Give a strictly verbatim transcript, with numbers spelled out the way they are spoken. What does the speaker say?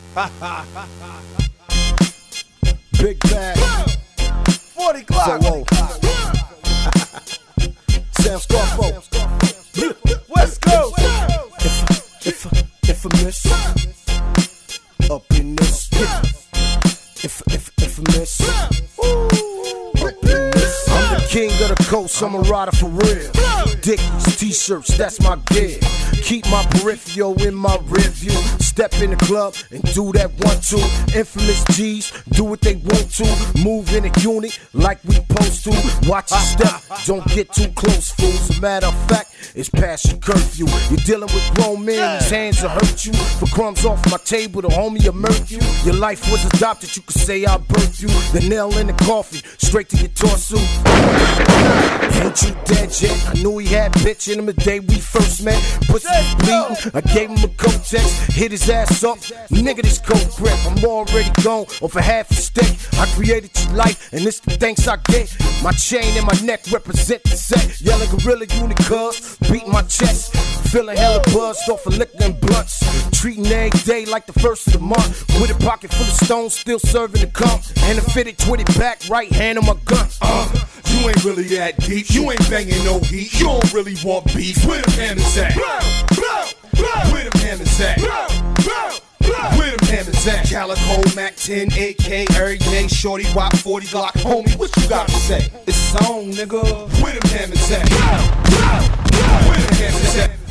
Big bag. forty Glock. So, Sam Scarfo. West Coast. If, if, infamous. Up in this. If, if, infamous. Up in this. I'm the king of the coast, I'm a rider for real. Dickies, t-shirts, that's my gear. Keep my peripheral in my rear view. Step in the club and do that one two. Infamous G's do what they want to. Move in a unit like we supposed to. Watch your step, don't get too close, fools. A matter of fact, it's past your curfew. You're dealing with grown men, these hands will hurt you. For crumbs off my table, the homie will murk you. Your life was adopted, you could say I birthed you. The nail in the coffin, straight to your torso. Ain't you dead yet? I knew he had bitch in him the day we first met. Pussy was bleeding, I gave him a coat text. Hit his ass up, nigga this coat grip. I'm already gone over half a stick. I created your life and it's the thanks I get. My chain and my neck represent the set. Yelling gorilla unit cuz, beat my chest. Feeling hella buzzed off of liquor and blunts. Treating every day like the first of the month. With a pocket full of stones, still serving the cup. And a fitted twenty back, right hand on my gun. Uh, you ain't really that deep. You ain't banging no heat. You don't really want beef. Where them hammers at? Where them hammers at? Where them hammers at? Calico, Mac ten, A K, every day, shorty, wop, forty Glock. Homie, what you got to say? It's on, nigga. Where them hammers at? Where them hammers at?